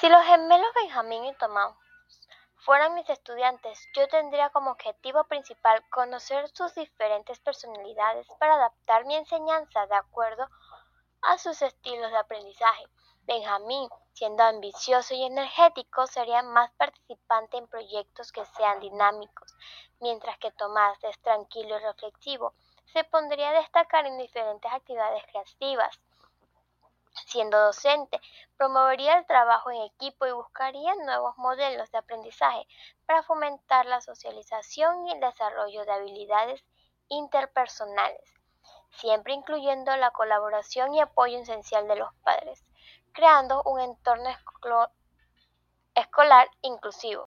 Si los gemelos Benjamín y Tomás fueran mis estudiantes, yo tendría como objetivo principal conocer sus diferentes personalidades para adaptar mi enseñanza de acuerdo a sus estilos de aprendizaje. Benjamín, siendo ambicioso y energético, sería más participante en proyectos que sean dinámicos, mientras que Tomás es tranquilo y reflexivo, se pondría a destacar en diferentes actividades creativas. Siendo docente, promovería el trabajo en equipo y buscaría nuevos modelos de aprendizaje para fomentar la socialización y el desarrollo de habilidades interpersonales, siempre incluyendo la colaboración y apoyo esencial de los padres, creando un entorno escolar inclusivo.